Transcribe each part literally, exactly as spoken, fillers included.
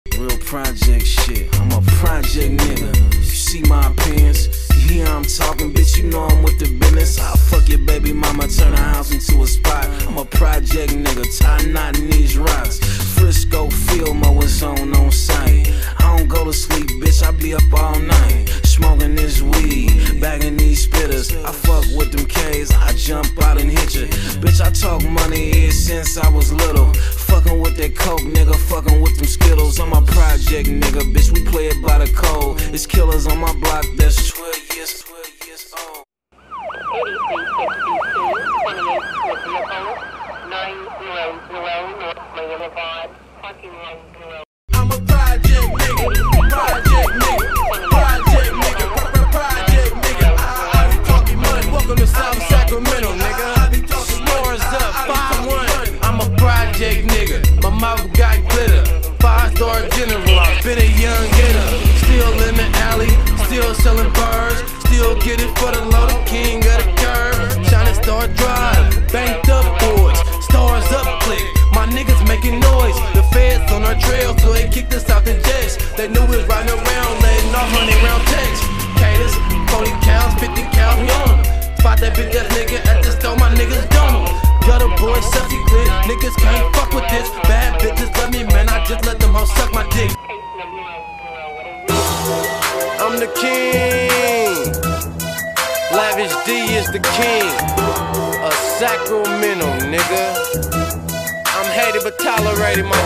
Real project shit, I'm a project nigga. You see my appearance, you hear I'm talking, bitch, you know I'm with the business. I'll fuck your baby mama, turn her house into a spot. I'm a project nigga, tie knot in these rocks. Frisco field mowers on on site. I don't go to sleep, bitch, I be up all night. Smoking this weed, bagging these spitters. I fuck with them K's, I jump out and hit you. Bitch, I talk money here since I was little. Fucking with that coke, nigga, fucking with them Skittles. I'm a project nigga, bitch, we play it by the code. It's killers on my block that's twelve years, twelve years old. eighty-three sixty-two, twenty-eight vehicle, nine zero zero North Boulevard, parking one zero. I'm a project nigga, project nigga, project nigga, project nigga. I be talking money, welcome to South Sacramento, nigga. I be talking stores up, five one. I'm a project nigga, my mouth got glitter. Five star general, I've been a young hitter. Still in the alley, still selling birds. Still get it for the low, the king of the curve. Shining Star Drive, banked up boys, stars up click. My niggas making noise, the feds on our trail, so they kicked us out the jets. They knew we was riding around, letting off hundred round texts. Caters, forty cows, fifty cows, we on them. Spot that bitch ass nigga at the store, my niggas done them. Gutter boys, sexy clip, niggas can't fuck with this. Bad bitches love me, man, I just let them hoes suck my dick. I'm the king, Lavish D is the king of Sacramento, nigga. I'm hated but tolerated, my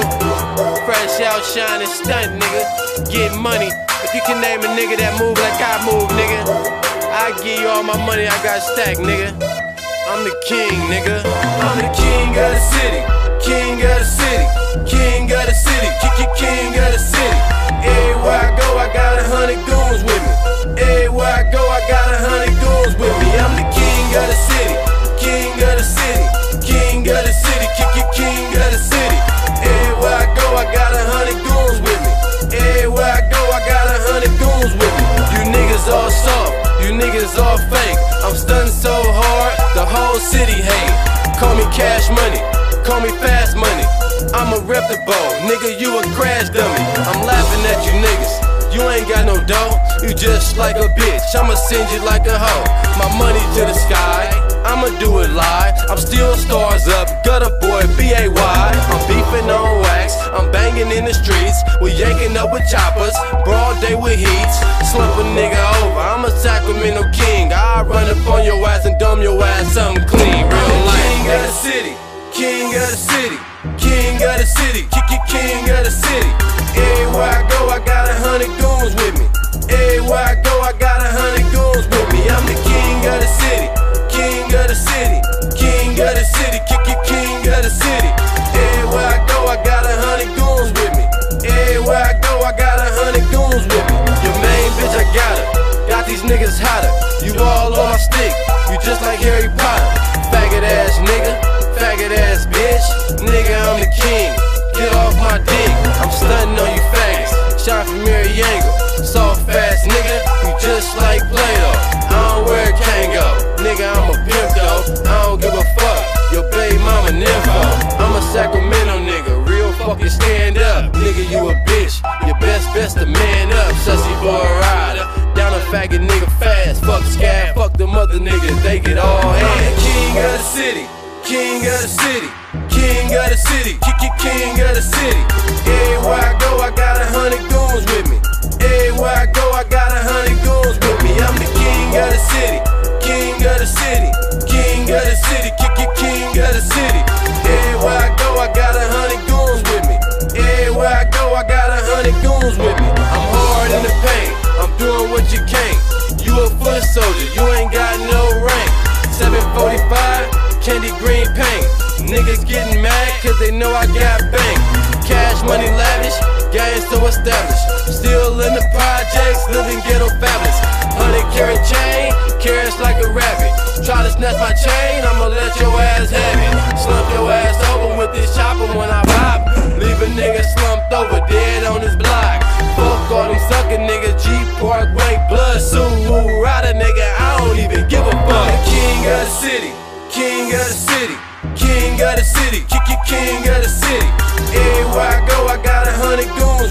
dude. Fresh out, shining, stunt, nigga. Get money. If you can name a nigga that move like I move, nigga, I give you all my money I got stacked, nigga. I'm the king, nigga. I'm the king of the city, king of the city, king of the city, king of the city. Everywhere I go, I got a hundred goons with me. Everywhere I go, I got a hundred goons with me. I'm the king of the city, king of the city, king of the city, king of the city. Everywhere I go, I got a hundred goons with me. Everywhere I go, I got a hundred goons with me. You niggas all soft, you niggas all fake. I'm stunting so hard, the whole city hate. Call me Cash Money, call me Fast Money. I'm a reputable, nigga, you a crash dummy. I'm laughing at you niggas, you ain't got no dough. You just like a bitch, I'ma send you like a hoe. My money to the sky, I'ma do it live. I'm still stars up, gutter boy, B A Y. I'm beefing on wax, I'm banging in the streets. We yanking up with choppers, broad day with heats. Slump a nigga over, I'm a Sacramento king. I run up on your ass and dumb your ass something clean, real life. King of the city, king of the city, king of the city, king of the city. Everywhere I go, I got a hundred goons with me. Everywhere I go, I got a hundred goons with me. I'm the king of the city, king of the city, king of the city, king of the city. Everywhere I go, I got a hundred goons with me. Everywhere I go, I got a hundred goons with me. Your main bitch, I got her. Got these niggas hotter. You all on my stick. You just like Harry Potter. Faggot ass nigga, faggot ass bitch. Nigga, I'm the king. Get off my dick. I'm stunting on you faggots. Shot from every angle. Soft ass nigga, you just like Play-Doh. I don't wear a Kango. Nigga, I'm a pimp though. I don't give a fuck. Your baby mama nympho. I'm a Sacramento nigga. Real fucking stand up. Nigga, you a bitch. Your best best to man up. Sussy for a rider. Down a faggot nigga fast. Fuck scab. Fuck them other niggas. They get all hands. King of the city. King of the city, king of the city, king of the city. Everywhere I go, I got a hundred goons with me. Everywhere I go, I got a hundred goons with me. I'm the king of the city, king of the city, king of the city, king of the city. Everywhere I go, I got a hundred goons with me. Everywhere I go, I got a hundred goons with me. I'm hard in the paint, I'm doing what you can't. You a foot soldier, you ain't got no rank. seven forty-five. Candy green paint. Niggas getting mad cause they know I got bank. Cash money lavish, gang so established. Still in the projects, living ghetto fabulous. Hundred carat chain, carrots like a rabbit. Try to snatch my chain, I'ma let your ass have it. Slump your ass over with this chopper when I pop. Leave a nigga slumped over, dead on his block. Fuck all them sucker niggas, G-Park, white blood, Subaru, rider nigga, I don't even give a fuck. The king of the city, king of the city, king of the city, king of the city. Everywhere I go, I got a hundred goons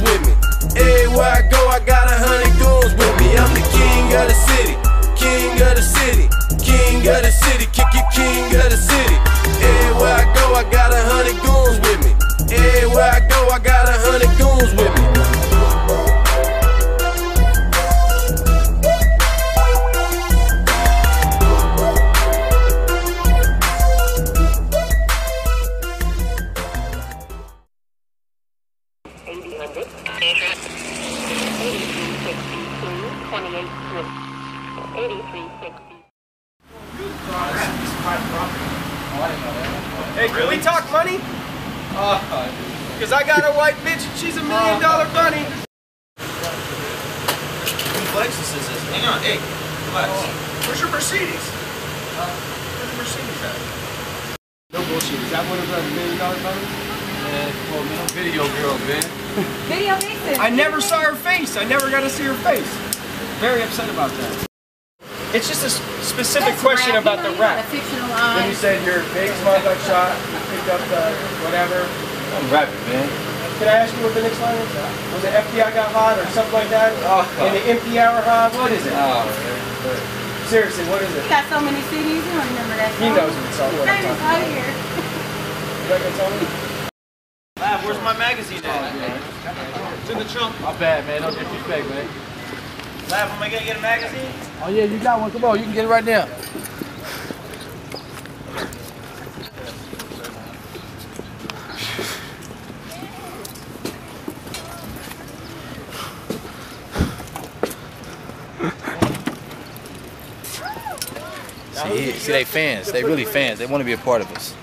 three hundred. eighty-three sixty-two, twenty-eight with eighty-three sixty. Hey, can we talk money? Because I got a white bitch and she's a million dollar bunny. Lexus is this? Hang on, hey, relax. Where's your Mercedes? Where's your Mercedes at? No bullshit. Is that one of the million dollar bunnies? Man, come on, man. Video girl, man. Video Vixen. I never saw her face. I never got to see her face. Very upset about that. It's just a s- specific That's question rap. about You the know, you rap. got a fictional When you line. said your big small got shot, you picked up the whatever. I'm rapping, man. Can I ask you what the next line is? Was it F B I got hot or something like that? Oh. In the empty hour hot? What is it? Oh, man. Seriously, what is it? He got so many C Ds, you don't remember that He song. knows what song what I'm Famous talking out about. here. You not gonna tell me? Lab, where's my magazine at? It's in the trunk. My bad, man. Don't disrespect, man. Lab, am I gonna get a magazine? Oh, yeah, you got one. Come on, you can get it right now. See, see, they fans. They really fans. They want to be a part of us.